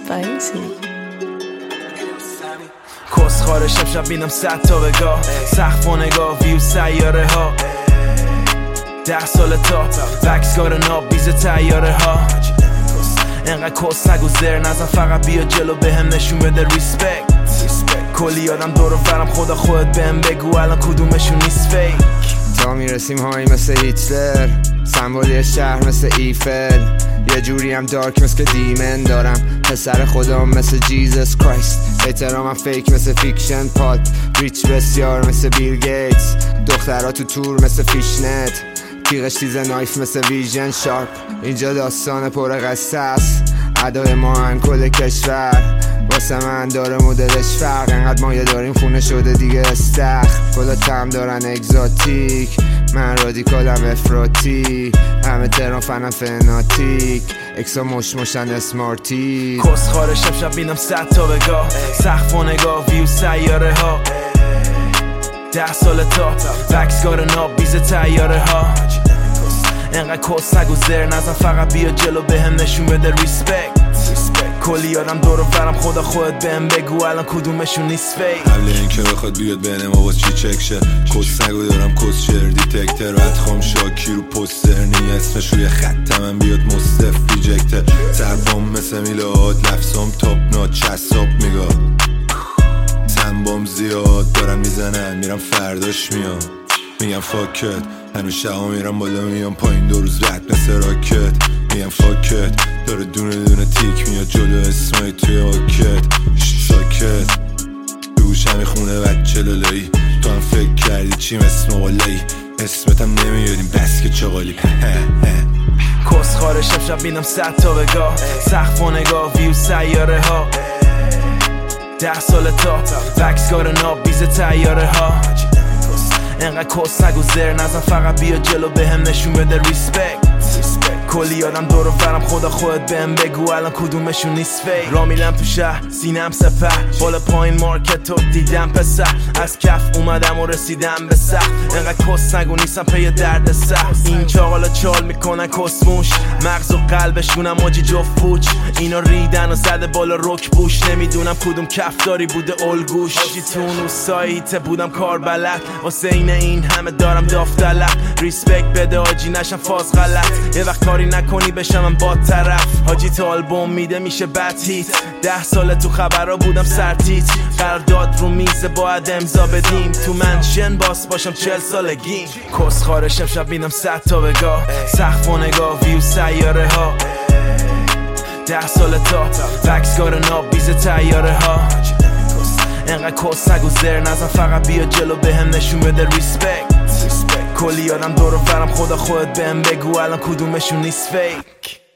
spicy. کس خارش امشب بینم 100 تا بگاه سقف و نگاه ویو سیاره ها 10 سال تا بکسگار ناب بیز تیاره ها انقدر کس نگو زر نزن فقط بیا جلو بهم نشون بده ریسپکت کلی آدم دور و برم خدا خودت بهم بگو الان کدومشون نیست فیک تا میرسیم هایی مثل هیتلر سمبولی شهر مثل ایفل یه جوری هم دارک مثل دیمن دارم پسر خودم مثل جیزس کرایست احترامم فیک مثل فیکشن پاد ریچ بسیار مثل بیل گیتس دخترها تو تور مثل فیشنت تیغش تیز نایف مثل ویژن شارپ اینجا داستان پر قصه است ادای ما هم کل کشور واسه من داره مدلش فرق انقدر مایه داریم خونه شده دیگه استخ کلا تم دارن اگزاتیک من رادیکالم افراطی همه تهران فنم فناتیک اکسا مشمشن اسمارتی کس خارش امشب بینم 100 تا بگاه سقف و نگاه ویو سیاره ها 10 سال تا بکسگار ناب بیز تیاره ها انقدر کس نگو زر نزن فقط بیا جلو بهم نشون بده ریسپکت کلی آدم دور و برم خدا خودت بهم بگو الان کدومشون نیست فیک قبل اینکه بخواد بیاد بین ما باز چی چک شه کس نگو دارم کس شر دیتکتر ادخام شاکی رو پوستر نی اسمش روی خط من بیاد مستف ریجکتر سربام مثل میلاد لفظام تاپ نات چساب میگا سنبام زیاد دارن میزنن میرم فرداش میام میگم فاکت هنوز شبا میرم بالا میام پایین 2 روز رد مثل راکت میگم فاکت داره دونه دونه تیک میاد جلو اسمای توی آکت ساکت دوش همی خونه بچه لالایی تو هم فکر کردی چیم اسم غالایی اسمتم نمیادیم بس که چغالی کس خارش امشب بینم 100 تا بگاه سقف و نگاه ویو سیاره ها 10 سال تا بکسگار ناب بیز تیاره ها انقدر کس نگو زر نزن فقط بیا جلو بهم نشون بده ریسپکت کلی آدم دور و برم خدا خودت بهم بگو الان کدومشون نیست فیک را میرم تو شهر سینم سپر بالا پایین مارکت رو دیدم پسر از کف اومدم و رسیدم به سخت انقدر کس نگو نیستم پی درد سخت این چاقالا چال میکنن کسموش مغز و قلبشونم آجی جفت پوچ اینا ریدن و زده بالا رک بوش نمیدونم کدوم کفداری بوده الگوش آجی تو اون سایت بودم کار بلد واسه این همه دارم دافتلق ریسپکت بده آجی نشم فاز غلط یه وقت کاری نکنی بشم من با طرف حاجی تا آلبوم میده میشه بد هیت 10 سال تو خبرها بودم سرتیت قرارداد رو میزه باید امضا بدیم تو منشن باس باشم 40 سالگیم کس خارش امشب بینم 100 تا بگاه سقف و نگاه ویو سیاره ها 10 سال تا بکسگار ناب بیز تیاره ها انقدر کس نگو زر نزن فقط بیا جلو بهم نشون بده ریسپکت کلی آدم دور و برم خدا خودت بهم بگو الان کدومشون نیست فیک